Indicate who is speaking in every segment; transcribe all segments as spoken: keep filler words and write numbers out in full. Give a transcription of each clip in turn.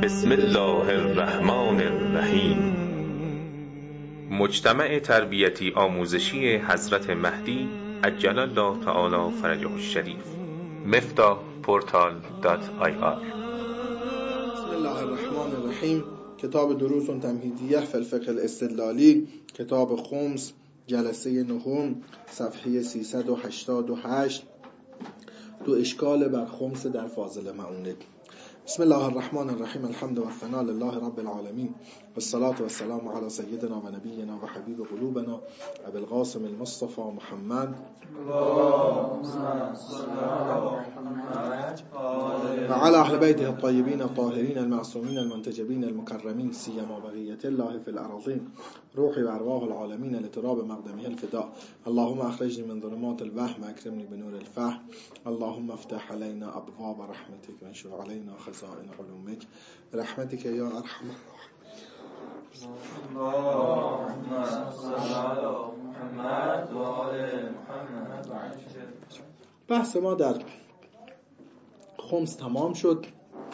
Speaker 1: بسم الله الرحمن الرحیم. مجتمع تربیتی آموزشی حضرت مهدی عجل الله تعالی فرجه الشریف. مفتاح پورتال دات آی آر.
Speaker 2: بسم الله الرحمن الرحیم. کتاب دروس تمهیدیه فی الفقه الاستدلالی، کتاب خمس، جلسه نهم، صفحه سیصد و هشتاد و هشت. دو اشکال بر خمس در فاضل معونه. بسم الله الرحمن الرحیم. الحمد و الثناء لله رب العالمین و الصلاة و السلام علی سیدنا و نبینا و حبیب قلوبنا ابی القاسم المصطفى محمد و علی اهل بیته الطیبین الطاهرین المعصومین المنتجبین المکرمین سیما بقیة الله فی الارضین روحی و ارواح العالمین لتراب مقدمه الفداء. اللهم اخرجنی من ظلمات الوهم اکرمنی بنور الفهم. اللهم افتح علینا ابواب رحمتک وانشر علینا خزائن علومک برحمتک یا ارحم
Speaker 3: اللهم صل علی محمد و آل محمد.
Speaker 2: بحث ما در خمس تمام شد.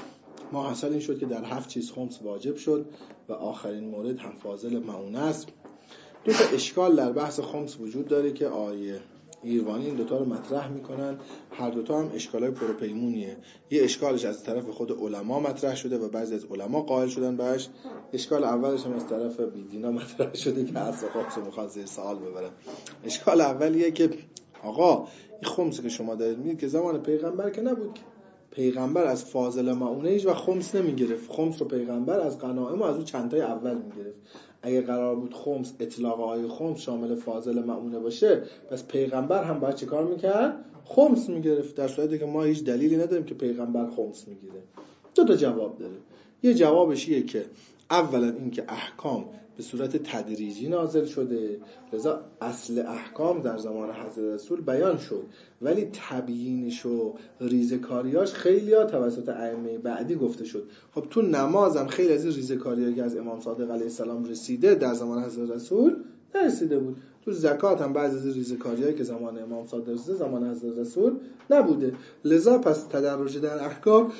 Speaker 2: ما حاصل این شد که در هفت چیز خمس واجب شد و آخرین مورد هم فاضل معونه است. دو تا اشکال در بحث خمس وجود داره که آیه ایروانی این دوتا رو مطرح میکنن. هر دوتا هم اشکالای پروپیمونیه. یه اشکالش از طرف خود علما مطرح شده و بعضی از علما قائل شدن بهش. اشکال اولش هم از طرف بیدینا مطرح شده که اصل خمس رو میخواد زیر سوال ببرن. اشکال اولیه که آقا این خمسی که شما دارید میگید که زمان پیغمبر که نبود، پیغمبر از فاضل معونه هیچ و خمس نمیگرفت. خمس رو پیغمبر از غنایم و از اون چندتای اول میگرفت. اگه قرار بود خمس اطلاق های خمس شامل فاضل معونه باشه، پس پیغمبر هم باید چه کار میکرد؟ خمس میگرفت، در صورتی که ما هیچ دلیلی نداریم که پیغمبر خمس میگیره. دو تا جواب داره. یه جوابش اینه که اولا اینکه احکام به صورت تدریجی نازل شده، لذا اصل احکام در زمان حضرت رسول بیان شد، ولی تبیینش و ریزکاریاش خیلی ها توسط ائمه بعدی گفته شد. خب تو نماز هم خیلی از این ریزکاریایی که از امام صادق علیه السلام رسیده در زمان حضرت رسول نرسیده بود. تو زکات هم بعضی از این ریزکاریایی که زمان امام صادق رسیده زمان حضرت رسول نبوده. لذا پس تدرج در احکام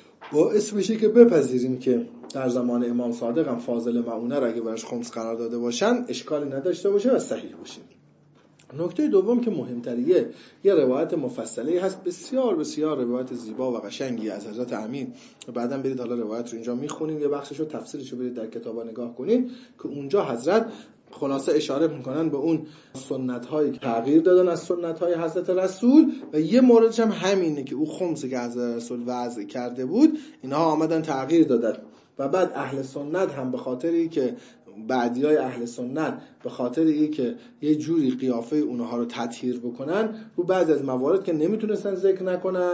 Speaker 2: باعث میشه که بپذیریم که در زمان امام صادق هم فاضل معونه را اگه برش خمس قرار داده باشن اشکالی نداشته باشه و صحیح باشه. نکته دوم که مهمتریه، یه روایت مفصلی هست، بسیار بسیار روایت زیبا و قشنگی از حضرت امین. بعداً برید حالا روایت رو اینجا میخونیم، یه بخششو تفسیرشو برید در کتابا نگاه کنید که اونجا حضرت خلاصه اشاره میکنن به اون سنت هایی که تغییر دادن از سنت های حضرت رسول و یه موردش هم همینه که او خمسی که حضرت رسول وضع کرده بود اینها آمدن تغییر دادن و بعد اهل سنت هم به خاطری که بعدیای اهل سنت به خاطر این که یه جوری قیافه اونها رو تطهیر بکنن رو بعضی از موارد که نمیتونستن ذکر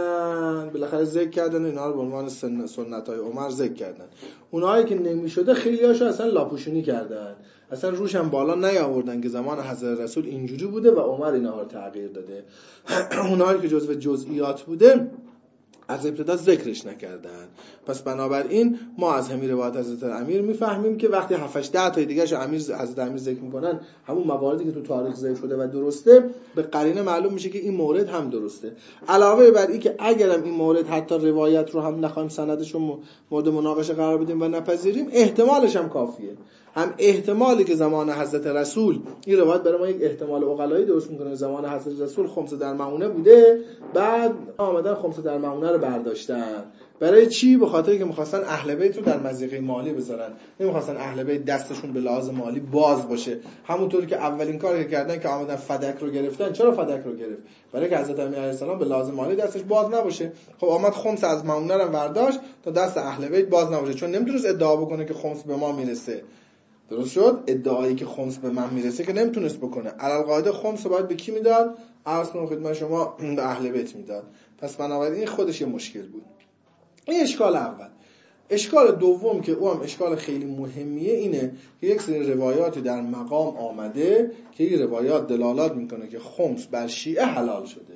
Speaker 2: نکنن بالاخره ذکر کردن، اینا رو به عنوان سنت‌های عمر ذکر کردن. اونهایی که نمیشده خیلیاشو اصلا لاپوشونی کردن، اصلا روش هم بالا نیاوردن که زمان حضرت رسول اینجوری بوده و عمر اینها رو تغییر داده. اونهایی که جزو جزئیات بوده از ابتدا ذکرش نکردن. پس بنابراین ما از همین روایت حضرت امیر میفهمیم که وقتی هفت ده تا دیگه‌شو امیر حضرت امیر ذکر میکنن همون مواردی که تو تاریخ ذکر شده و درسته، به قرینه معلوم میشه که این مورد هم درسته. علاوه بر این که اگرم این مورد حتی روایت رو هم نخوایم سندش رو مورد مناقشه قرار بدیم و نپذیریم، احتمالش هم کافیه. هم احتمالی که زمان حضرت رسول این روایت برای ما یک احتمال عقلایی درست میکنه، زمان حضرت رسول خمس در معونه بوده، بعد آمدن خمس در معونه رو برداشتن. برای چی؟ به خاطری که می‌خواستن اهل بیت رو در مضیقه مالی بذارن، نمی‌خواستن اهل بیت دستشون به لحاظ مالی باز باشه. همونطوری که اولین کاری که کردن که آمدن فدک رو گرفتن. چرا فدک رو گرفت؟ برای که حضرت امیر علیه السلام به لحاظ مالی دستش باز نباشه. خب آمد خمس از معونه رو برداشت تا دست اهل بیت باز نباشه، چون نمیتونست ادعا بکنه که خمس به ما میرسه. درست شد؟ ادعایی که خمس به من میرسه که نمیتونست بکنه. علل قاعده خمس رو باید به کی میداد؟ عرض کنم خدمت شما به اهل بیت میداد. پس بنابراین خودش یه مشکل بود. این اشکال اول. اشکال دوم که او هم اشکال خیلی مهمیه اینه که یک سری روایاتی در مقام آمده که این روایات دلالت میکنه که خمس بر شیعه حلال شده.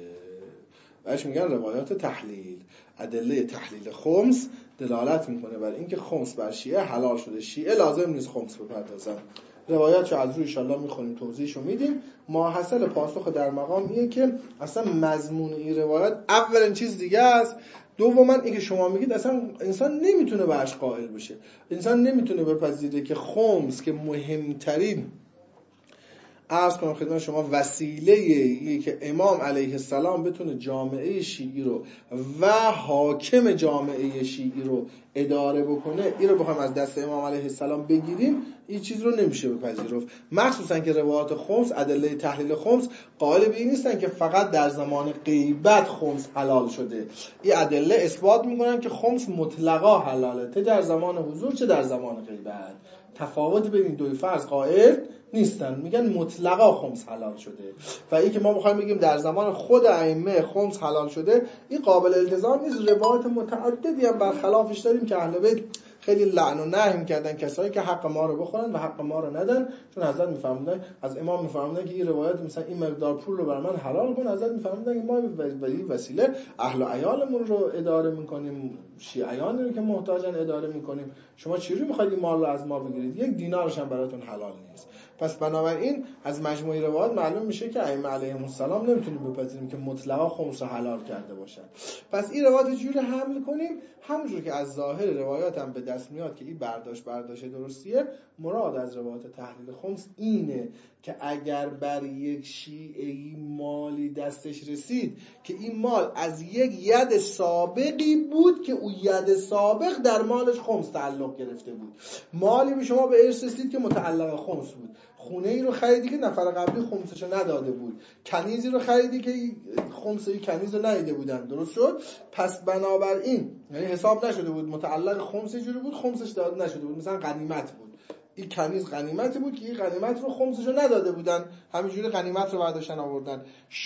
Speaker 2: بهش میگن روایات تحلیل. ادله تحلیل خمس دلالت میکنه بر اینکه خمس بر شیعه حلال شده. شیعه لازم نیست خمس بپردازن. روایات رو از روی انشالله میخونیم، توضیحشو میدیم. ماحصل پاسخ در مقام اینه که اصلا مضمون این روایات اولین چیز دیگه است دوما اینکه شما میگید اصلا انسان نمیتونه بهش قائل بشه، انسان نمیتونه بپذیره که خمس که مهمترین عرض کنم خدمت شما وسیله که امام علیه السلام بتونه جامعه شیعی رو و حاکم جامعه شیعی رو اداره بکنه، این رو بخوایم از دست امام علیه السلام بگیریم، این چیز رو نمیشه بپذیرفت. مخصوصا که روایات خمس، ادله تحلیل خمس قائل به این نیستن که فقط در زمان غیبت خمس حلال شده. این ادله اثبات میکنن که خمس مطلقا حلاله، چه در زمان حضور چه در زمان غیبت. تفاوت بین این دوی فرض قائل نیستن، میگن مطلقا خمس حلال شده. و این که ما میخوایم بگیم در زمان خود ائمه خمس حلال شده، این قابل التزام نیست. روایات متعددی هم برخلافش داریم که اهل بیت خیلی لعن و نهی می‌کردن کسایی که حق ما رو بخورن و حق ما رو ندن. چون حضرت میفرمودن، از امام میفرمودن که این روایت مثلا این مقدار پول رو بر من حلال کن، حضرت میفرمودن که ما به این وسیله اهل و عیالمون رو اداره می‌کنیم، شیعیانی رو که محتاجن اداره می‌کنیم، شما چجوری می‌خواید این مال رو از ما بگیرید؟ یک دینارش هم براتون حلال نیست. پس بنابراین از مجموعه روایات معلوم میشه که ائمه علیهم السلام نمیتونیم بپذیریم که مطلقا خمس رو حلال کرده باشن. پس این روایات چجوری حمل کنیم؟ همونجور که از ظاهر روایات هم به دست میاد که این برداشت برداشت درستیه، مراد از روایات تحلیل خمس اینه که اگر بر یک شیعه‌ای مالی دستش رسید که این مال از یک ید سابقی بود که او ید سابق در مالش خمس تعلق گرفته بود، مالی به شما به ارث رسید که متعلق خمس بود، خونه ای رو خریدی که نفر قبلی خمسشو نداده بود، کنیزی رو خریدی که خمس این کنیز رو ندیده بودن، درست شد؟ پس بنابراین یعنی حساب نشده بود متعلق خمس جوری بود، خمسش داده نشده بود، مثلا غنیمت بود، این کنیز غنیمتی بود که این غنیمت رو خمسشو نداده بودن، همینجوری غنیمت رو برداشتن آوردن.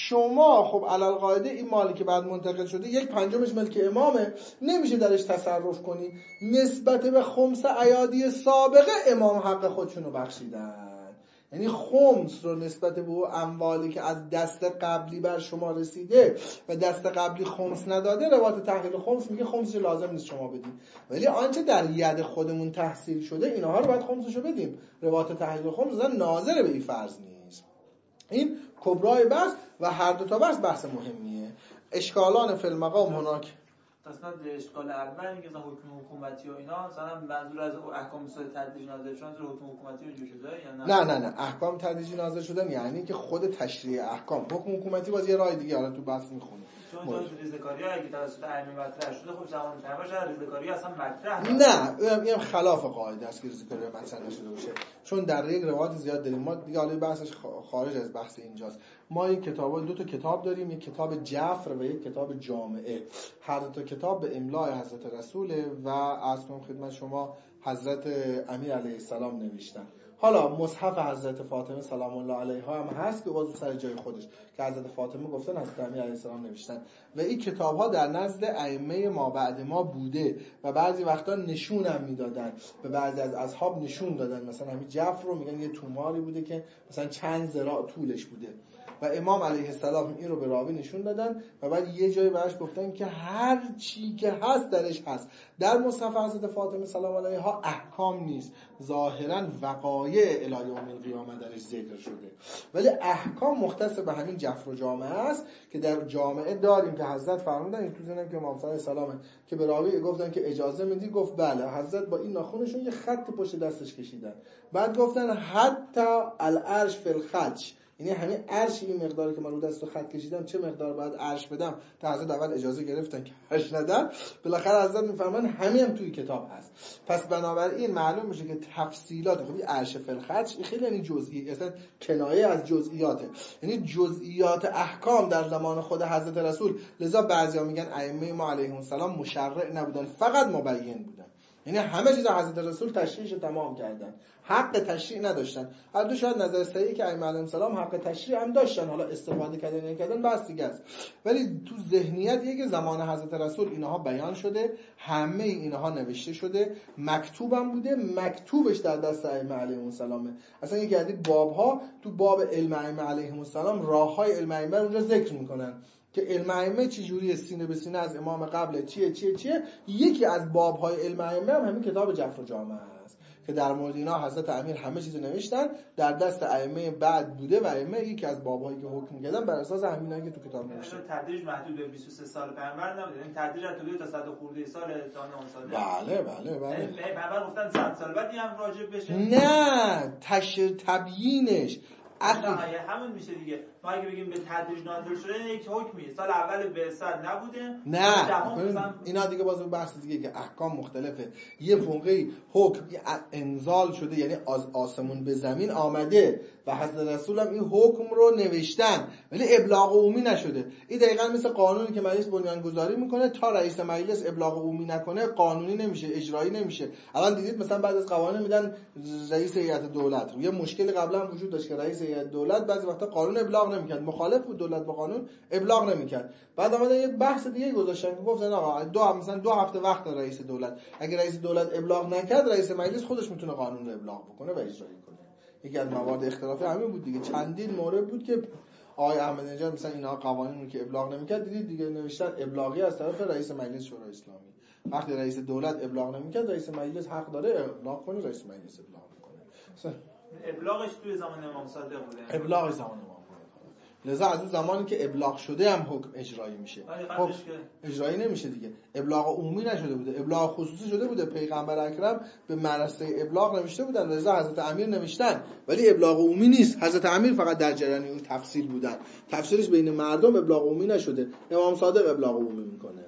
Speaker 2: شما خب علل قاعده این مالی که بعد منتقل شده یک پنجمش ملک امامه، نمیشه درش تصرف کنی. نسبت به خمس ایادی سابقه امام حق خودشونو بخشیدن، یعنی خمس رو نسبت به اموالی که از دست قبلی بر شما رسیده و دست قبلی خمس نداده، روایت تحلیل خمس میگه خمسش لازم نیست شما بدید، ولی آنچه در ید خودمون تحصیل شده اینها رو باید خمسشو بدیم. روایت تحلیل خمس اصلا ناظر به این فرض نیست. این کبرای بحث و هر دو تا بحث بحث مهمیه. اشکالان فی المقام هناک
Speaker 3: مثلا اشکال اول اینکه مثلا حکم حکومتی و اینا مثلا منظور از احکام اصول تدریج نازل شدن تو حکم حکومتی اینجوری شده یا نه؟
Speaker 2: نه نه نه احکام تدریجی نازل شدن یعنی که خود تشریع احکام. حکم حکومتی باز یه راه دیگه، حالا تو بحث میخونیم.
Speaker 3: چون تو ریزکاری ها اگه توسط ائمه مطرح شده خب زمان تماش ریزکاری اصلا مطرح
Speaker 2: نه، اینم خلاف قاعده است که ریزکاری مطرح نشده باشه، چون در یک روایت زیاد داریم. ما دیگه حالا بحثش خارج از بحث اینجاست. ما یک کتاب دو تا کتاب داریم، یک کتاب جفر و یک کتاب جامعه. هر دو تا کتاب به املای حضرت رسول و از کنم خدمت شما حضرت امیر علیه السلام نوشتن. حالا مصحف حضرت فاطمه سلام الله علیها هم هست که باز سر جای خودش که حضرت فاطمه گفتن حضرت امیر علیه السلام نوشتن و این کتاب‌ها در نزد ائمه ما بعد ما بوده و بعضی وقتا نشون هم میدادن، به بعضی از اصحاب نشون دادن. مثلا همین جعفر رو میگن یه توماری بوده که مثلا چند ذراع طولش بوده و امام علیه السلام این رو به راوی نشون دادن و بعد یه جایی براش گفتن که هر چی که هست درش هست. در مصحف حضرت فاطمه سلام علیها احکام نیست، ظاهرا وقایع الی یوم القیامه درش ذکر شده، ولی احکام مختص به همین جفر و جامعه است که در جامعه داریم که حضرت فرمودن این تو زنم که امام صلی الله علیه و که به راوی گفتن که اجازه میدی، گفت بله. حضرت با این ناخنشون یه خط پشت دستش کشیدن، بعد گفتن حتی العرش فی الخدش، یعنی همین عرش این مقداری که من رو دست و خط کشیدم چه مقدار باید عرش بدم تا حضرت اول اجازه گرفتن که عرش ندن، بالاخره حضرت میفهمن همین هم توی کتاب هست. پس بنابراین معلوم میشه که تفصیلات خب این عرش فی الخدش خیلی یعنی جزئی، اصلا کنایه از جزئیاته، یعنی جزئیات احکام در زمان خود حضرت رسول. لذا بعضیا میگن ائمه ما علیهم السلام مشرع نبودن، فقط مبین بودن، یعنی همه چیز حضرت رسول تشریحش تمام کردن، حق تشریح نداشتن. البته شاید نظر صحیحی که ائمه علیهم السلام حق تشریح هم داشتن، حالا استفاده کردن نکردن بس دیگه است، ولی تو ذهنیت یه که زمان حضرت رسول اینها بیان شده، همه اینها نوشته شده، مکتوبم بوده، مکتوبش در دست ائمه علیهم السلام. اصلا یکی از این باب‌ها تو باب علم ائمه علیهم السلام، راه‌های علم ائمه اونجا ذکر میکنن که علم ائمه چه جوری سینه به سینه از امام قبل چیه چیه چیه. یکی از باب‌های علم ائمه هم همین کتاب جفر و جامعه است که در مورد اینا حضرت امیر همه چیز نوشتن، در دست ائمه بعد بوده و ائمه یکی از بابایی که حکم می‌کردن بر اساس همینایی که تو کتاب نوشته.
Speaker 3: تدریج محدود به بیست و سه سال پیامبر نبوده، این تدریج از طول تا صد خورده سال تا نه سال.
Speaker 2: بله بله بله.
Speaker 3: پیامبر گفتن صد سال بعد هم راجع بشه.
Speaker 2: نه، تشریح تبیینش
Speaker 3: اصلا همون میشه دیگه. ما اگه بگیم به تدریج نازل شده یک حکمی سال اول بعثت نبوده.
Speaker 2: نه اینا دیگه باز اون بحث دیگه که احکام مختلفه. یه موقعی حکم انزال شده یعنی از آسمون به زمین آمده و حضرت رسول هم این حکم رو نوشتن ولی ابلاغ عمومی نشده. این دقیقاً مثل قانونی که مجلس بنیانگذاری میکنه تا رئیس مجلس ابلاغ عمومی نکنه قانونی نمیشه، اجرایی نمیشه. الان دیدید مثلا بعد از قوانین میدن رئیس هیئت دولت. یه مشکل قبلا وجود داشت که رئیس هیئت دولت بعضی وقتا قانون ابلاغ نمیکرد، مخالف بود دولت با قانون، ابلاغ نمیکرد. بعد اومدن یک بحث دیگه گذاشتن که گفتن آقا دو مثلا دو هفته وقت داره رئیس دولت، اگه رئیس دولت ابلاغ نکرد رئیس مجلس خودش میتونه قانون رو ابلاغ بکنه و اجرایی کنه. یکی از موارد اختلافی همین بود دیگه. چندین مورد بود که آقای احمدی نژاد مثلا اینا قوانین رو که ابلاغ نمیکرد دیدید دیگه نوشتن ابلاغی از طرف رئیس مجلس شورای اسلامی. وقتی رئیس دولت ابلاغ نمیکرد رئیس مجلس حق داره ابلاغ کنه، رئیس مجلس ابلاغ میکنه.
Speaker 3: ابلاغش توی زمان امام صادق بوده.
Speaker 2: ابلاغ زمان امام بوده. لذا از اون زمانی که ابلاغ شده هم حکم اجرایی میشه. خب اجرایی نمیشه دیگه. ابلاغ عمومی نشده بوده، ابلاغ خصوصی شده بوده. پیغمبر اکرم به مراسم ابلاغ نوشته بودن، لذا حضرت امیر نوشتن، ولی ابلاغ عمومی نیست. حضرت امیر فقط در جریان اون تفصیل بودن. تفسیرش بین مردم ابلاغ عمومی نشده. امام صادق ابلاغ عمومی میکنه.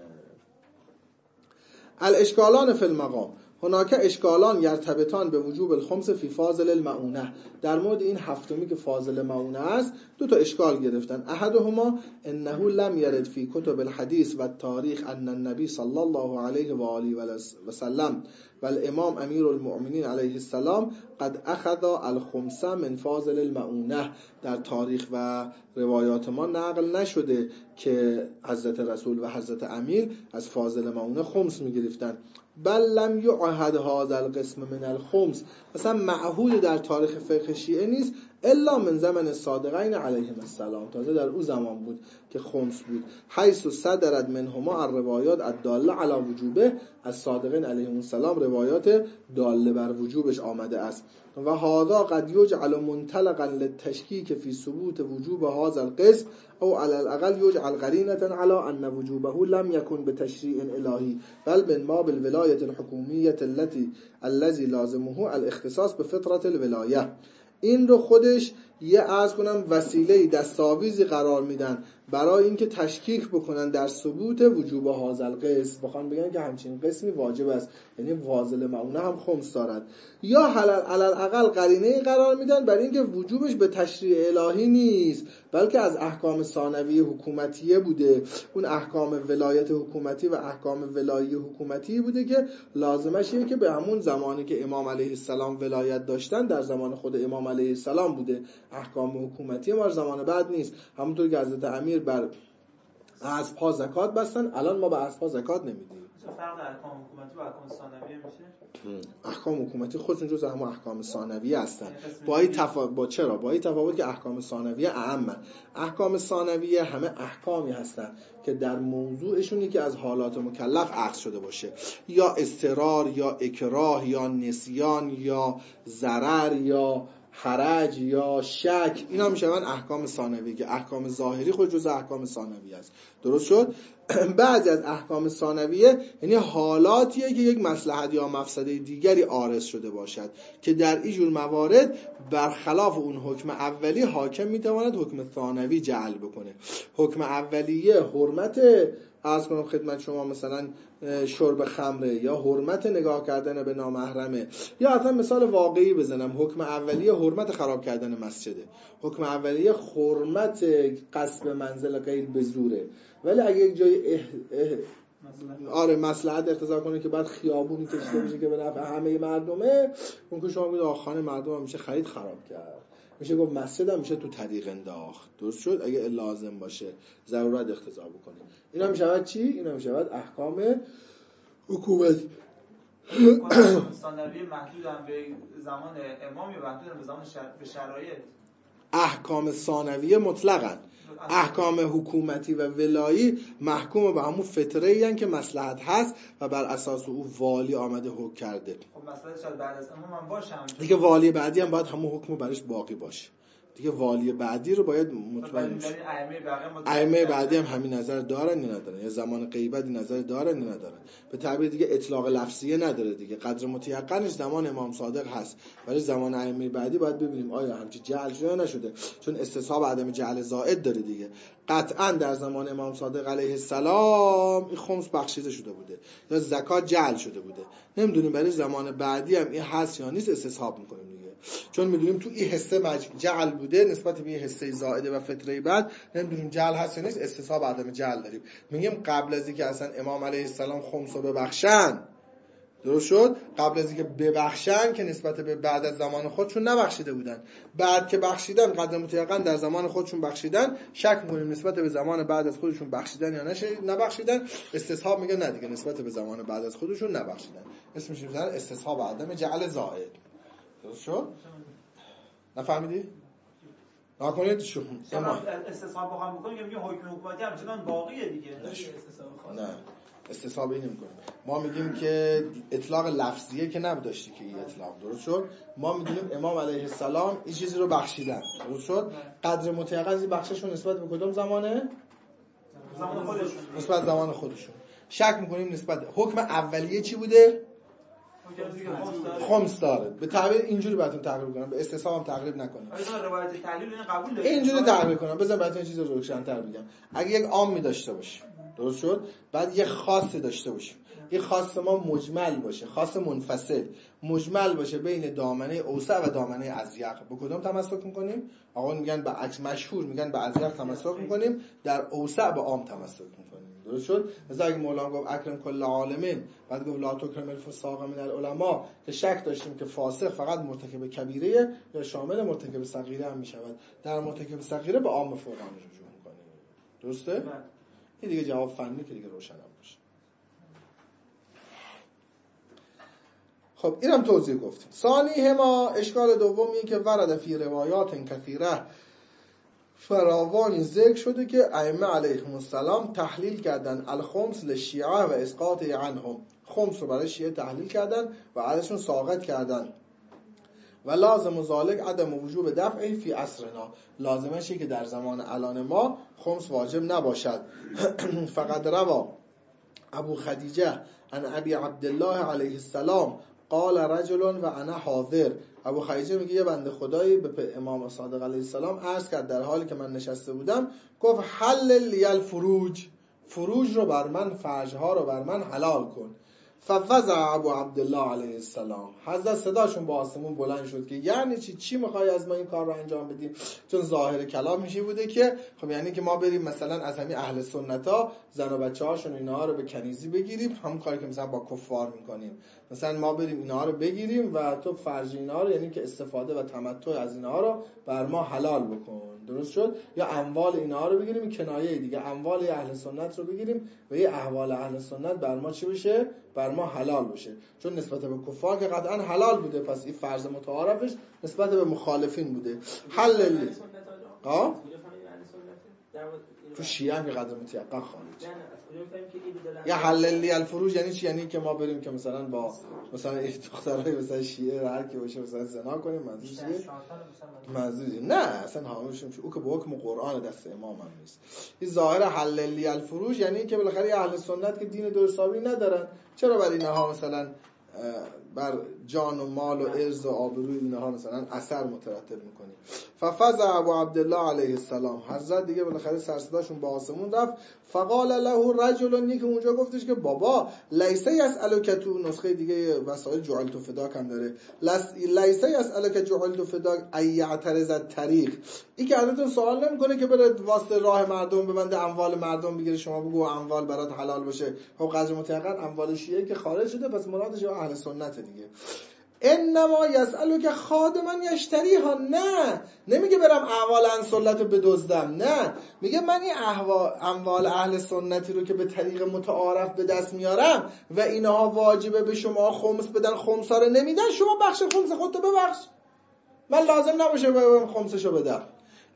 Speaker 2: الاشکالان فی المقام. هناك اشکالان یرتبطان به وجوب الخمس فی فاضل المعونه. در مورد این هفتمی که فاضل معونه است دو تا اشکال گرفتن. احدهما انه لم يرد فی کتب الحدیث و التاریخ ان النبی صلی الله علیه و آله و سلم و الامام امیر المؤمنین علیه السلام قد اخذ الخمس من فاضل المعونه. در تاریخ و روایات ما نقل نشده که حضرت رسول و حضرت امیر از فاضل معونه خمس میگرفتن. بل لم یعهد هذا القسم من الخمس. مثلا معهود در تاریخ فقه شیعه نیست الا من زمن الصادقین علیهم السلام. تازه در اون زمان بود که خمس بود. حیث صدرت منهما الروایات الداله علی وجوبه. از صادقین علیهم السلام روایات داله بر وجوبش آمده است. و هذا قد یجعل منطلقا للتشکیک فی ثبوت وجوب هذا القسم او على الاقل یجعل قرینه علی ان وجوبه لم یکن بتشریع الهی بل من باب الولایه الحکومیه التي الذي لازمه الاختصاص بفطره الولایه. این رو خودش یه عرض کنم وسیله دستاویزی قرار میدن برای اینکه تشکیک بکنن در ثبوت وجوب هذا القسم. بخوان بگن که همچین قسمی واجب است، یعنی فاضل معونه هم خمس دارد، یا علل الاقل قرینه قرار میدن برای اینکه وجوبش به تشریع الهی نیست بلکه از احکام ثانوی حکومتیه بوده. اون احکام ولایت حکومتی و احکام ولایی حکومتی بوده که لازمش اینه که به همون زمانی که امام علیه السلام ولایت داشتن در زمان خود امام علیه السلام بوده. احکام حکومتی ما زمان بعد نیست. همونطور که حضرت امیر بر اسب‌ها زکات بستن، الان ما به اسب‌ها زکات نمیدیم.
Speaker 3: چه فرق احکام حکومتی و احکام ثانویه میشه؟
Speaker 2: احکام حکومتی خودشون جزء همون احکام ثانویه هستن. با این تفاوت با چرا؟ با این تفاوت که احکام ثانویه اعم. احکام ثانویه همه احکامی هستن که در موضوعشونی که از حالات مکلف اخذ شده باشه، یا اضطرار یا اکراه یا نسیان یا ضرر یا حرج یا شک، اینا میشون احکام ثانوی که احکام ظاهری خود جزء احکام ثانوی است. درست شد؟ بعضی از احکام ثانویه یعنی حالاتیه که یک مصلحت یا مفسده دیگری عارض شده باشد که در این جور موارد برخلاف اون حکم اولی حاکم میتواند حکم ثانوی جعل بکنه. حکم اولیه حرمت عرض کنم خدمت شما مثلا شرب خمره یا حرمت نگاه کردن به نامحرمه، یا اصلا مثال واقعی بزنم، حکم اولیه حرمت خراب کردن مسجده، حکم اولیه حرمت قصب منزل غیر به زوره. ولی اگه یک جای اه اه آره مصلحت اقتضا کنه که بعد خیابونی کشیده بشه که به نفع همه مردمه، اون که شما میگید آخانه مردم هم میشه خرید خراب کرد، میشه گفت مسجد هم میشه تو طریق انداخت. درست شد؟ اگه لازم باشه ضرورت اقتضا بکنه. اینا میشود چی؟ اینا میشود احکام حکومت.
Speaker 3: ثانوی محدود هم به زمان امام یا محدود هم به زمان شر... به شرایط؟
Speaker 2: احکام ثانویه مطلقاً، احکام حکومتی و ولایی محکوم به همون فطره این که مصلحت هست و بر اساس او والی آمده حکم کرده.
Speaker 3: خب مصلحت شاید بعد از امام هم باشه هم
Speaker 2: دیگه والی بعدی هم باید همون حکم برش باقی باشه دیگه. والی بعدی رو باید مطمئن بشه. ائمه بعدی هم همین نظر دارن یا ندارن، یا زمان غیبت نظر دارن یا ندارن. به تعبیر دیگه اطلاق لفظیه نداره دیگه، قدر متیقنش زمان امام صادق هست، ولی زمان ائمه بعدی باید ببینیم آیا همچین جعل شده یا نشده، چون استصحاب عدم جعل زائد داره دیگه. قطعا در زمان امام صادق علیه السلام این خمس بخشیده شده بوده یا زکات جعل شده بوده، نمیدونیم برای زمان بعدی هم این هست یا نیست، استصحاب میکنیم دیگه، چون میدونیم تو این حصه جعل بوده نسبت به این حصه زائده و فطره بعد، نمیدونیم جعل هست یا نیست، استصحاب عدم جعل داریم. میگیم قبل از اینکه اصلا امام علیه السلام خمس رو ببخشن، درست شد، قبل از اینکه ببخشن که نسبت به بعد از زمان خودشون نبخشیده بودن، بعد که بخشیدن قدر متیقن در زمان خودشون بخشیدن، شک می‌کنیم نسبت به زمان بعد از خودشون بخشیدن یا نبخشیدن، استصحاب میگه نه دیگه نسبت به زمان بعد از خودشون نبخشیدن، اسمش میذارن استصحاب عدم جعل زائد. درست شد؟ نفهمیدی؟ نکنید شو
Speaker 3: شما استصحاب بخوام بکنیم میگیم حکم حکومتی همچنان باقیه دیگه.
Speaker 2: نه استصحاب این نمی‌کنیم. ما میگیم که اطلاق لفظیه که نبوداشتی که این اطلاق، درست شد؟ ما میدونیم امام علیه السلام این چیزی رو بخشیدن، درست شد؟ قدر متیقن بخششون نسبت به کدوم زمانه؟
Speaker 3: زمان خودشون.
Speaker 2: نسبت زمان خودشون. شک می‌کنیم نسبت حکم اولیه چی بوده؟ خمس داره. به تعبیر اینجوری براتون تقریب کنم، به استصحاب هم تقریب نکنم.
Speaker 3: آره روایت تحلیل اینو قبول دارید.
Speaker 2: اینجوری تقریب کنم. بذار براتون چیز رو روشن‌تر بگم. اگه یک عامی داشته باشیم، درست شد؟ بعد یه خاص داشته باشیم. این خاص ما مجمل باشه، خاص منفصل، مجمل باشه بین دامنه اوسع و دامنه اضیق. به کدوم تمسک می‌کنیم؟ آقا میگن به عکس مشهور میگن به اضیق تمسک می‌کنیم، در اوسع به عام تمسک می‌کنیم. درست شد؟ مثلا اگه مولانا گفت اکرم کل عالمین، بعد گفت لا تکرم الفساق من العلماء، که شک داشتیم که فاسق فقط مرتکب کبیره یا شامل مرتکب صغیره هم میشود، در مرتکب صغیره به عام فقها رجوع می‌کنیم. درسته؟ این دیگه جواب فنی که دیگه روشن باشه. خب اینم توضیح گفتیم. ثانی ما اشکال دومی که ورد فی روایات کثیره فراوانی ذکر شده که ائمه علیهم السلام تحلیل کردن الخمس للشیعه و اسقاط عنهم، خمس رو برای شیعه تحلیل کردن و ازشون ساقط کردن و لازم ذالک عدم وجوب دفعه فی عصرنا، لازمشه که در زمان الان ما خمس واجب نباشد. فقط روا ابو خدیجه عن ابی عبدالله علیه السلام قال رجل و انا حاضر، ابو خدیجه میگه یه بنده خدایی به امام صادق علیه السلام عرض کرد در حالی که من نشسته بودم، گفت حلل لی الفروج، فروج رو بر من، فرجها رو بر من حلال کن. ففزع ابو عبدالله علیه السلام، حضرت صداشون با آسمون بلند شد که یعنی چی چی میخوای از ما این کار رو انجام بدیم؟ چون ظاهر کلام میشه بوده که خب یعنی که ما بریم مثلا از همین اهل سنت ها زن و بچه هاشون اینها رو به کنیزی بگیریم، همون کاری که مثلا با کفار میکنیم، مثلا ما بریم اینها رو بگیریم و تو فرج اینها رو، یعنی که استفاده و تمتع از اینها رو بر ما حلال بکن. درست شد؟ یا اموال اینها رو بگیریم، این کنایه دیگه، اموال اهل سنت رو بگیریم و یه احوال اهل سنت بر ما چی بشه؟ بر ما حلال بشه، چون نسبت به کفار که قطعا حلال بوده، پس این فرض متعارفش نسبت به مخالفین بوده. حلل ها تو شیعه هم که قدر متیقن خارج. یا حللی الفروج یعنی چی؟ یعنی که ما بریم که مثلا با مثلا این دخترای مثلا شیعه هر کی باشه مثلا زنا کنیم، منظور چیه؟ منظور نه اصلا حاملشون او که با حکم قرآن دست امام هم نیست. این ظاهر حللی الفروج یعنی که بالاخره اهل سنت که دین درستابی ندارن، چرا برای اینها مثلا بر جان و مال و عرض و آبروی اینها مثلا اثر مترتب میکنی. ففزع ابو عبدالله علیه السلام، حضرت دیگه بالاخره سرصداشون با آسمون رفت. فقال له رجل، که اونجا گفتش که بابا لیسه یسألک، تو نسخه دیگه وسائل جعلت فداک هم داره، لیسه یسألک جعلت فداک ایعترض الطریق، این که ازتون سوال نمیکنه که بره واسه راه مردم ببنده، اموال مردم بگیره، شما بگو اموال برات حلال باشه. خب قضیه متأخر اموال شیعه که خارج شده، پس مرادش اهل سنت دیگه. انما یسألک خادما یشتریها، نه نمیگه برم اموال اهل سنت رو بدزدم، نه میگه من این اموال اهل سنتی رو که به طریق متعارف به دست میارم و اینها واجبه به شما خمس بدن، خمسا رو نمیدن، شما بخش خمس خودتو ببخش، من لازم نباشه بهم خمسشو بدم.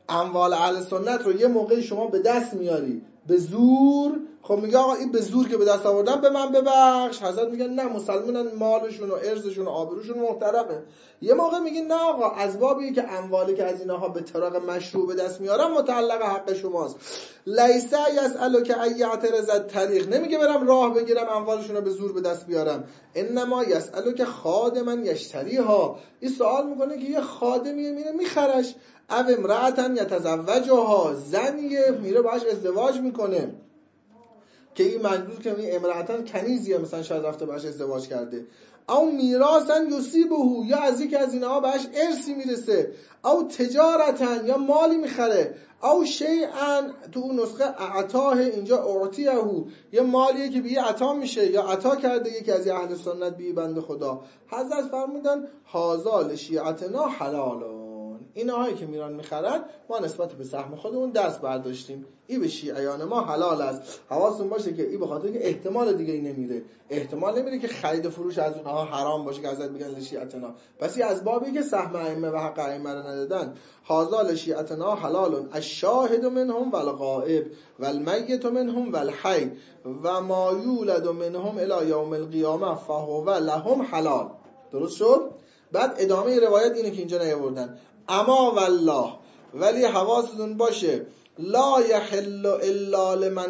Speaker 2: اموال اهل سنت رو یه موقعی شما به دست میاری به زور، خب میگه آقا این به زور که به دست آوردن به من ببخش. حضرت میگن نه، مسلمانن مالشون و ارزشون و آبروشون محترمه. یه موقع میگه نه آقا، از بابی که اموالی که از اینها به طرق مشروع به دست میارن متعلق حق شماست. لیس یسألک ای یعترض الطریق، نمیگه برم راه بگیرم اموالشون رو به زور به دست بیارم. انما یسألک خادما یشتریها، این سوال میکنه که یه خادمیه میره میخرش، او امرأتن یتزوجها، زنیه میره باش ازدواج میکنه که این منظور که این امرأتن کنیزیه، مثلا شاید رفته باش ازدواج کرده، او میراثن یصیبه، یا از یکی از اینها بهش ارثی میرسه، او تجارتن یا مالی میخره، او شیئا، تو اون نسخه اعطاه اینجا اعطیه، یا مالیه که به عطا میشه یا عطا کرده یکی از اهل سنت به بنده خدا. حضرت فرمودن هذا لشیعتنا حلالون، این هایی که میران میخرن ما نسبت به سهم خودمون دست برداشتیم، این به شیعیان ما حلال است. حواستون باشه که این به خاطر که احتمال دیگه ای نمیره، احتمال نمیره که خرید و فروش از اونها حرام باشه که حضرت میگن لشیعتنا، پس این از بابی که سهم ائمه و حق ائمه رو ندادن. هذا لشیعتنا حلال، الشاهد منهم والغائب والمیت منهم والحی و ما یولد منهم الی یوم القیامه فهو لهم حلال. درست شد؟ بعد ادامه روایت اینه که اینجا نیاوردن، اما والله، ولی حواستون باشه، لا یحل الا لمن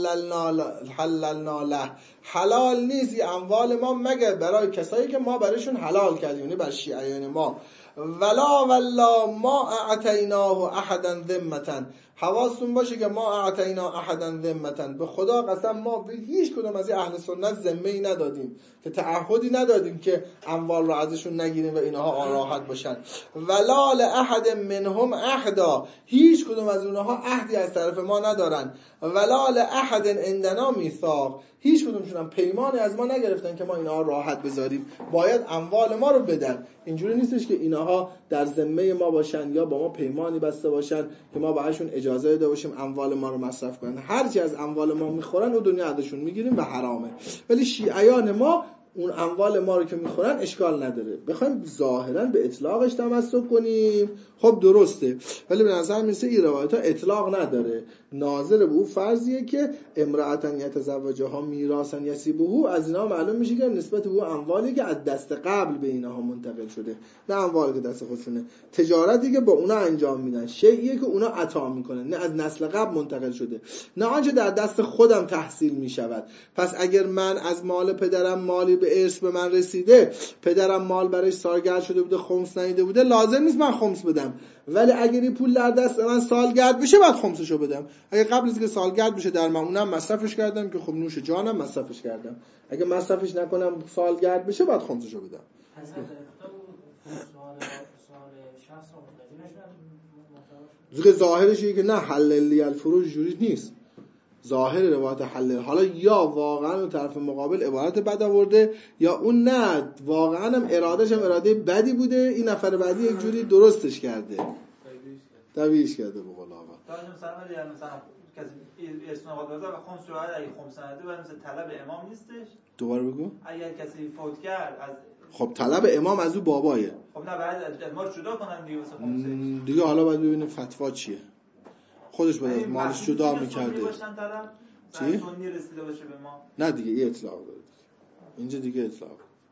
Speaker 2: حللنا له، حلال نیست اموال ما مگر برای کسایی که ما برایشون حلال کردیم، یعنی بر شیعیان ما. ولا والله ما اعطیناه احدا ذمتا، حواستون باشه که ما اعطینا احدا ذمتا، به خدا قسم ما به هیچ کدوم از اهل سنت ذمه‌ای ندادیم، که تعهدی ندادیم که اموال رو ازشون نگیریم و اینها راحت باشن. ولا لاحد منهم عهدا، هیچ کدوم از اونها عهدی از طرف ما ندارن. ولا لاحد عندنا میثاق، هیچ کدومشون هم پیمانی از ما نگرفتن که ما اینها راحت بذاریم، باید اموال ما رو بدن. اینجوری نیستش که اینها در ذمه ما باشن یا با ما پیمانی بسته باشن که ما بهشون اجازه داده باشیم اموال ما رو مصرف کنن. هر چی از اموال ما میخورن و دنیا ازشون میگیریم و حرامه. ولی شیعیان ما اون اموال ما رو که میخورن اشکال نداره، بخوایم ظاهرا به اطلاقش تمسک کنیم خب درسته، ولی به نظر میسه این روایت ها اطلاق نداره، ناظر به اون فرضیه که امرأتن یتزوجها میراثن یصیبه، از اینا معلوم میشه که نسبت به اون اموالی که از دست قبل به اینها منتقل شده، نه اموالی که دست خودشونه، تجارتی که با اونا انجام میدن، شیئیه که اونا عطا میکنن، نه از نسل قبل منتقل شده، نه آنچه در دست خودم تحصیل میشود. پس اگر من از مال پدرم مالی به ارث به من رسیده، پدرم مال برایش سالگرد شده بوده خمس نیده بوده، لازم نیست من خمس بدم، ولی اگر این پول در دست من سالگرد بشه بعد خمسشو بدم. اگه قبل از اینکه سالگرد بشه در ممونم مصرفش کردم که خب نوش جانم مصرفش کردم، اگه مصرفش نکنم سالگرد بشه بعد خمسشو بدم. دیگه ظاهرش اینه که نه حللی الفروج جوری نیست، ظاهر روایت حلل، حالا یا واقعا اون طرف مقابل عبارت بد آورده یا اون نه واقعا هم ارادهش هم اراده بدی بوده، این نفر بعدی یک جوری درستش کرده، تبییش کرده به قول آقا.
Speaker 3: مثلا ولی مثلا کسی اسم آقا بذاره و خمس رو اگه خمس نده و مثلا طلب امام نیستش. دوباره
Speaker 2: بگو.
Speaker 3: اگر کسی فوت کرد از
Speaker 2: خب طلب امام از او بابایه.
Speaker 3: خب نه بعد از مال جدا کنن دیگه واسه خمسه.
Speaker 2: دیگه حالا باید ببینیم فتوا چیه. خودش باید از مالش جدا می‌کرده.
Speaker 3: چی؟ سنی رسیده باشه به ما.
Speaker 2: نه دیگه این اطلاق داره. اینجا دیگه اطلاق.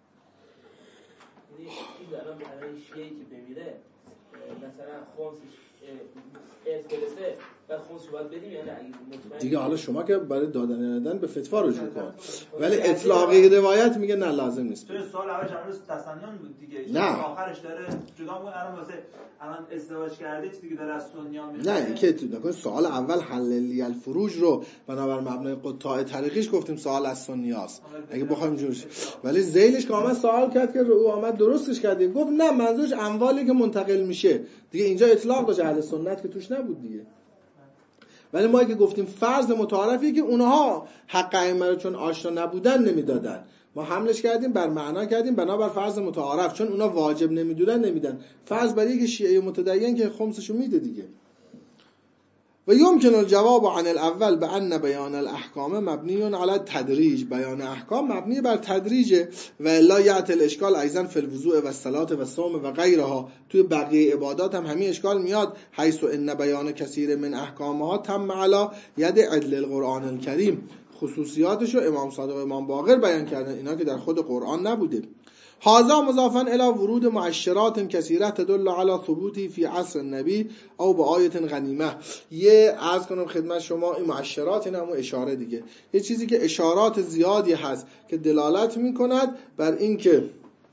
Speaker 4: یعنی این الان برای شیعی که بمیره مثلا خمسش ارث برسه و خمسش باید بدیم یا نه
Speaker 2: دیگه حالا شما که برای دادن ندادن به فتوا رجوع کن، ولی اطلاقی روایت میگه نه لازم نیست.
Speaker 3: چرا سوال اولش امروز تسنیان بود دیگه،
Speaker 2: نه
Speaker 3: آخرش داره جدا بود الان واسه الان ازدواج کرده چیزی که داره از سنیان میشه.
Speaker 2: نه این که نکن سوال اول حللی الفروج رو بنابر مبنای قطاع طریقیش گفتیم سوال از سنیاست اگه بخوایم جورش، ولی ذیلش که آمد سوال کرد که او آمد درستش کرد گفت نه منظورش اموالی که منتقل میشه دیگه، اینجا اطلاق داشت اهل سنت که توش نبود دیگه. ولی ما که گفتیم فرض متعارفیه که اونها حق ائمه رو چون آشنا نبودن نمیدادن، ما حملش کردیم بر معنا کردیم بنابر فرض متعارف، چون اونا واجب نمیدونن نمیدن، فرض بر اینکه شیعه متدین که خمسشو میده دیگه. و یمکن الجواب عن الاول بان بیان الاحکام مبنی علی تدریج، بیان احکام مبنی بر تدریجه. و الا یأتی الاشکال ایضا فی الوضوء و الصلاة و الصوم و غیرها، توی بقیه عبادات هم همین اشکال میاد، حیث ان بیان کثیر من احکامها تم علی ید عدل القرآن الکریم، خصوصیاتشو امام صادق و امام باقر بیان کردن، اینا که در خود قرآن نبوده. هذا مضافا الى ورود مؤشرات کثیره تدل علی ثبوتی فی عصر النبی او به آیه غنیمه. یه عرض کنم خدمت شما این مؤشرات، این همون اشاره دیگه، یه چیزی که اشارات زیادی هست که دلالت میکند بر این که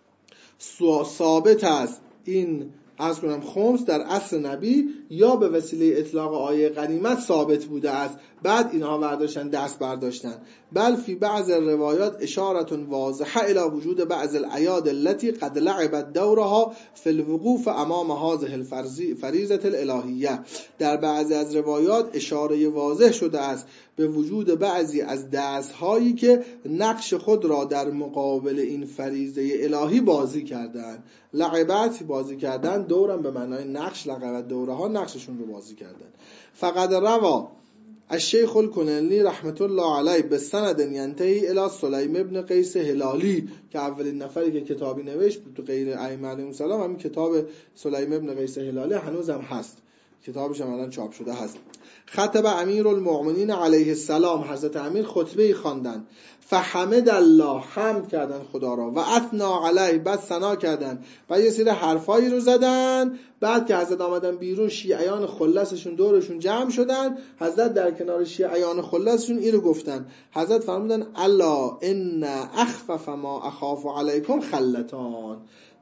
Speaker 2: ثابت است این عرض کنم خمس در عصر نبی یا به وسیله اطلاق آیه غنیمت ثابت بوده است، بعد اینها برداشتن دست برداشتن. بل فی بعض الروایات اشارت واضحه الی وجود بعض الاعیاد التي قد لعبت دورها فی الوقوف امام هذه الفریضه الالهیه. در بعضی از روایات اشاره واضح شده است به وجود بعضی از دست‌هایی که نقش خود را در مقابل این فریضه الهی بازی کردند. لعبت بازی کردن، دورم به معنای نقش، لعبت دوره ها نقششون رو بازی کردن. فقد روا الشیخ الکنینی رحمت الله علیه به سند ینتهی الی سلیم ابن قیس هلالی که اولین نفری که کتابی نوشت تو غیر ائمه علیهم السلام همین کتاب سلیم ابن قیس هلالی هنوزم هست، کتابش هم الان چاپ شده هست. خطب امیر المؤمنین علیه السلام، حضرت امیر خطبه خواندن، فحمد الله، حمد کردن خدا را، و اثنا علیه، بعد ثنا کردن، بعد یه سری حرفایی رو زدن. بعد که حضرت آمدن بیرون، شیعیان خلصشون دورشون جمع شدن، حضرت در کنار شیعیان خلصشون این رو گفتن. حضرت فرمودن الا ان اخفف ما اخاف علیکم خلتان،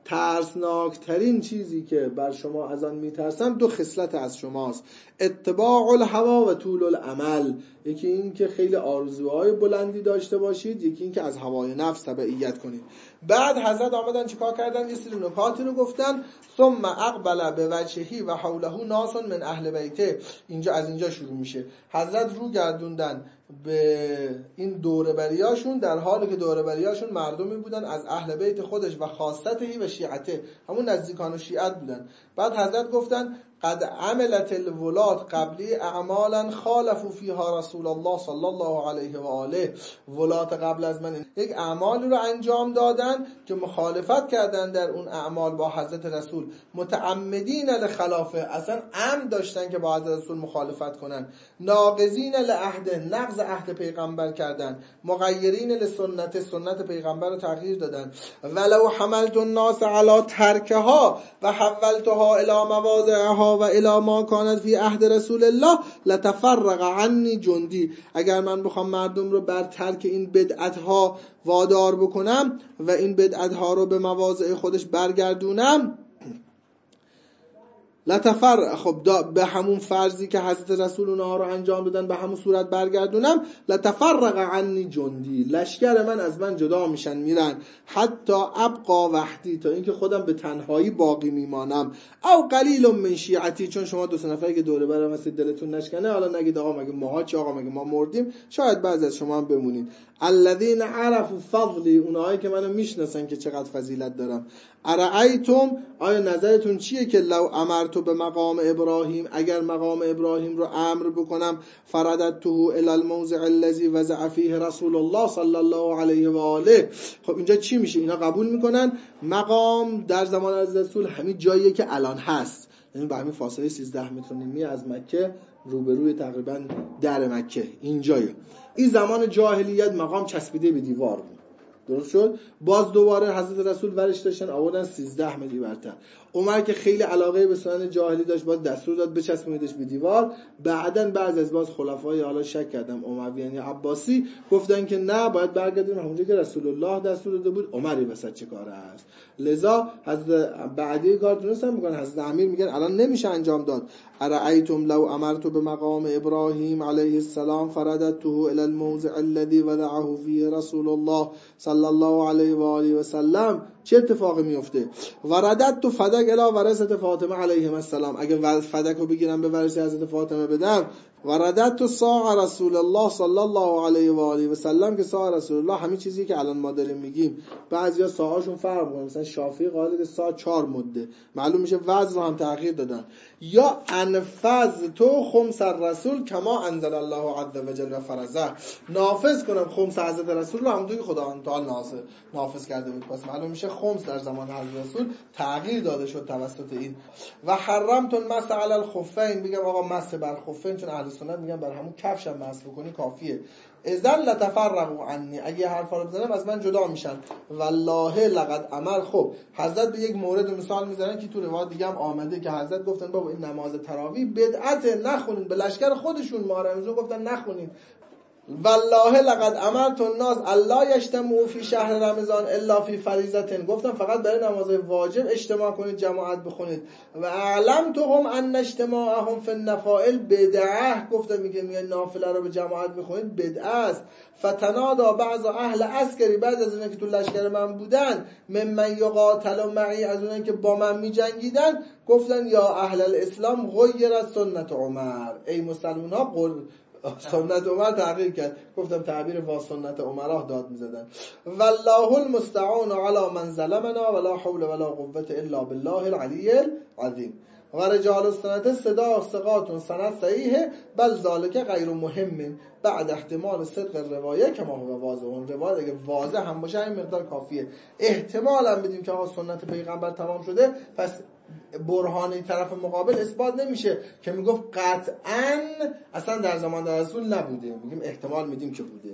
Speaker 2: ترسناکترین چیزی که بر شما از آن میترسم دو خصلت از شماست، اتباع الهوا و طول الامل. یکی این که خیلی آرزوهای بلندی داشته باشید، یکی این که از هوای نفس تبعیت کنید. بعد حضرت آمدن چیکار کردن؟ یه سری نکاتی رو گفتن. ثم اقبل به وجهی و حوله ناس من اهل بیته، اینجا از اینجا شروع میشه. حضرت رو گردوندن به این دوره بریاشون، در حالی که دوره بریاشون مردمی بودن از اهل بیت خودش و خاصتهی و شیعته، همون نزدیکان و شیعت بودن. بعد حضرت گفتن قد عملت الولات قبلی اعمالا خالفوا فیها رسول الله صلی الله علیه و آله. ولات قبل از من یک اعمالی رو انجام دادن که مخالفت کردن در اون اعمال با حضرت رسول، متعمدین لخلافه، اصلا عمد داشتن که با حضرت رسول مخالفت کنن، ناقضین لعهد، نقض عهد پیغمبر کردن، مغیرین لسنت، سنت پیغمبر رو تغییر دادن. ولو حملت الناس علی ترکها و حولتها الی مواضعها و الی ما کانت فی عهد رسول الله لتفرق عنی جندی، اگر من بخوام مردم رو بر ترک این بدعت ها وادار بکنم و این بدعت ها رو به مواضع خودش برگردونم، لتفرق، خب به همون فرضی که حضرت رسول اونها رو انجام دادن به همون صورت برگردونم، لتفرق عنی جندی، لشکر من از من جدا میشن میرن، حتی ابقا وحدی، تا اینکه خودم به تنهایی باقی میمانم، او قلیل من شیعتی، چون شما دو سه نفری که دوره برم هستید دلتون نشکنه، حالا نگید آقا مگه ماها چی، آقا مگه ما مردیم، شاید بعضی از شما هم بمونید. الذین عرفوا فضلی، اونهایی که منو میشناسن که چقدر فضیلت دارم. ارایتم، آیا نظرتون چیه که لو امرتو به مقام ابراهیم، اگر مقام ابراهیم رو امر بکنم، فرددته الی الموضع الذی وضع فیه رسول الله صلی الله علیه و آله. خب اینجا چی میشه؟ اینا قبول میکنن مقام در زمان از رسول همین جاییه که الان هست، یعنی با همین فاصله سیزده متر و نیمی از مکه، روبروی تقریبا در مکه اینجایه. این زمان جاهلیت مقام چسبیده به دیوار بود، درست شد؟ باز دوباره حضرت رسول ورش داشتن آوردن سیزده متری برتر. عمر که خیلی علاقه به سنن جاهلی داشت، باز دستور داد بچسبونیدش به دیوار. بعدن بعض از باز خلفای حالا شک کردم اموی یعنی عباسی گفتن که نه، باید برگردیم همونجا که رسول الله دستور داده بود. عمری وسط چه کاره است؟ لذا حضرت بعدی کار تونستن بکنن. حضرت امیر میگن الان نمیشه انجام داد. ارایتم لو امرت بمقام ابراهیم علیه السلام فرددته الی الموضع الذی وضعه فیه رسول الله صلی الله علیه و آله و سلم، چه اتفاقی میفته؟ ورددت فدک الی ورثه فاطمه علیهم السلام، اگه فدک رو بگیرم به ورثه حضرت فاطمه بدم، و رددت ساع رسول الله صلی الله علیه و آله و سلم که ساع رسول الله همین چیزی که الان ما داریم میگیم. بعضیا ساعاشون فرق می‌کنه، مثلا شافعی قائل به ساع چهار مده، معلوم میشه وزن رو هم تغییر دادن. یا انفذ تو خمس الرسول کما انزل الله عز وجل و فرضه، نافذ کنم خمس حضرت رسول رو همونطوری که خداوند تعالی نافذ کرده بود. پس معلوم میشه خمس در زمان حضرت رسول تغییر داده شد توسط این. و حرمت المسح علی الخفین، میگم آقا مسح بر خفین، چون اهل سنت میگن بر همون کفش هم مسح بکنی کافیه. اذن لتفرقوا عنی، اگه حرفا رو بزنم از من جدا میشن. والله لقد امر. خب حضرت به یک مورد مثال میزنن که تو روایت دیگه هم آمده که حضرت گفتن بابا این نماز تراویح بدعت، نخونین. به لشکر خودشون محرمزون گفتن نخونین. والله لقد امرت الناس الا یجتمعوا فی شهر رمضان الا فی فریضه، گفتم فقط برای نماز واجب اجتماع کنید، جماعت بخونید. و علمتهم ان اجتماعهم فی النفائل بدعه، گفتم میگه میگه نافله رو به جماعت بخونید بدعه است. فتنادا بعض اهل عسکری، بعض از اونایی که تو لشکر من بودن، ممن یقاتل معی، از اونایی که با من میجنگیدن، گفتن یا اهل الاسلام غیرت سنت عمر، ای مسلمان ها قل سنت عمر تغییر کرد. گفتم تعبیر با سنت عمره داد میزدن. والله المستعان علی من ظلمنا ولا حول ولا قوة الا بالله العلی العظیم. و رجال السنت صدا ثقات سند صحیحه بل ذالک غیر مهم بعد احتمال صدق روایه کما هو واضح. روایت اگه واضح هم باشه این مقدار کافیه. احتمال هم بدیم که آقا سنت پیغمبر تمام شده، پس برهانی طرف مقابل اثبات نمیشه که میگفت قطعاً اصلا در زمان در رسول نبوده، میگیم احتمال میدیم که بوده.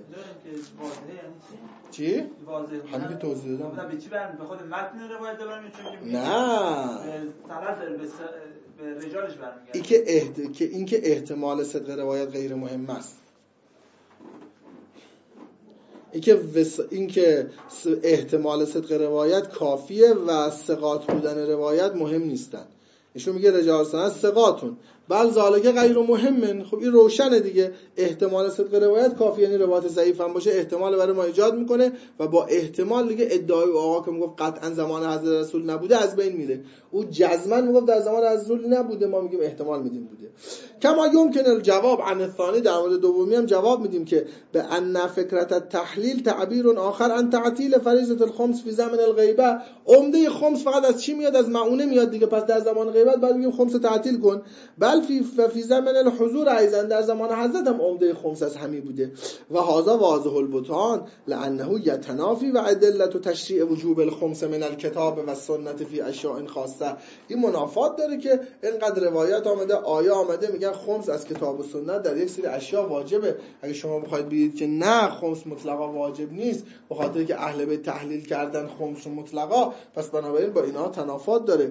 Speaker 2: چی؟ همین که توضیح دادم.
Speaker 3: به چی برمی؟ به خود متن روایت برمی؟ چون که
Speaker 2: نه
Speaker 3: طرف داره به رجالش برمیگرده.
Speaker 2: این که احت... که این که احتمال صدق روایت غیر مهم است. این که وس... این که احتمال صدق روایت کافیه و ثقات بودن روایت مهم نیستن. ایشون میگه رجال سند ثقاتون بل ذالک غیر مهم. خب این روشنه دیگه، احتمال صدق روایت کافی، یعنی روایت ضعیف هم باشه احتمال برای ما ایجاد میکنه و با احتمال دیگه ادعای آقا که میگفت قطعا زمان حضرت رسول نبوده از بین میره. او جزما میگفت در زمان حضرت رسول نبوده، ما میگیم احتمال میدیم بوده. کما یمکن الجواب عن الثانی، در مورد دومی هم جواب میدیم که به ان فکرت التحلیل تعبیر آخر ان تعطیل فریضه الخمس فی زمن الغیبه. عمده خمس فقط از چی میاد؟ از معونه میاد دیگه. پس در زمان غیبت بعد میگیم خمس تعطیل کن. بل فی فی زمن الحضور ایضا، در زمان حضرت هم عمده خمس از همین بوده. و هذا واضح البطان لانه یتنافی و ادله تشریع وجوب الخمس من الکتاب و سنت فی اشیاء خاصه. این منافات داره که اینقدر روایت آمده، آیه آمده میگن خمس از کتاب و سنت در یک سری اشیاء واجبه. اگه شما بخواید بگید که نه خمس مطلقا واجب نیست به خاطر که اهل بیت تحلیل کردن خمس مطلقا، پس بنابراین با اینها تنافات داره.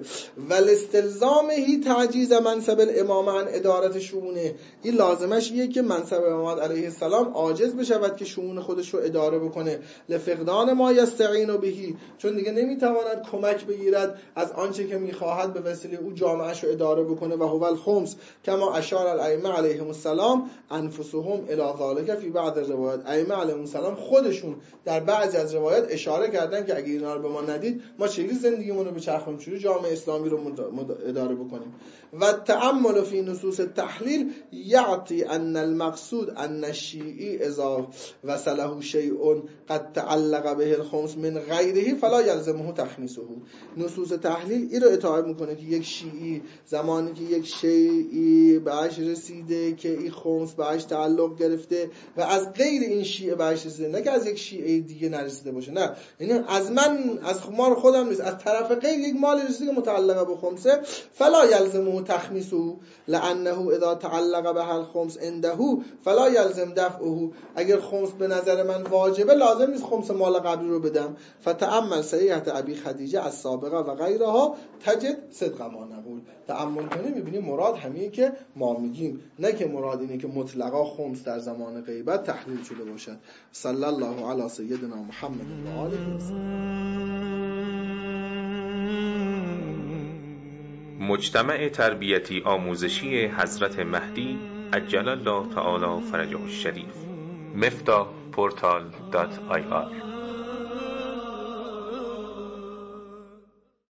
Speaker 2: والاستلزامه تعجیز منصب الامام عن ادارت شؤونه، این لازمش اینه که منصب امام علیه السلام عاجز بشود که شؤون خودش رو اداره بکنه. لفقدان ما یستعین بهی، چون دیگه نمیتواند کمک بگیرد از آنچه که میخواهد به وسیله او جامعهش رو اداره بکنه. و هو الخمس کما اشار الائمه علیهم السلام انفسهم الی ذلک فی بعض الروایات. ائمه علیهم السلام خودشون در بعضی از روایات اشاره کردن که اگه اینا رو به ما ندید ما چجوری زندگیمون رو بچرخونیم، چجوری جامعه اسلامی رو اداره بکنیم. و تأمل فی نصوص التحلیل یعطی ان المقصود ان الشیعی اذا وصله شیء قد تعلق به الخمس من غیره فلا یلزمه تخمیسه. نصوص تحلیل این رو اطاعت میکنه که یک شیعی زمانی که یک شیعی بهش رسیده که این خمس بهش تعلق گرفته و از غیر این شیعه بهش رسیده، نه که از یک شیعه دیگه نرسیده باشه، نه، یعنی از من از مال خودم نیست، از طرف غیر یک مال رسیده که متعلق به خمسه، فلا یلزمه تخمیسه لانه اذا تعلق به الخمس عنده فلا یلزم دفعه. اگر خمس به نظر من واجبه لازم نیست خمس مال قبلی رو بدم. فتأمل صحیحت ابی خدیجه از سابقه و غیرها تجد صدق ما نقول. تأمل کنی میبینی مراد همینه که ما میگیم، نه که مراد اینه که مطلقا خمس در زمان غیبت تحلیل شده باشد. صلی الله علی سیدنا محمد و آله و
Speaker 1: مجتمع تربیتی آموزشی حضرت مهدی عجل الله تعالی فرجه الشریف. مفتاح پورتال دات آی آر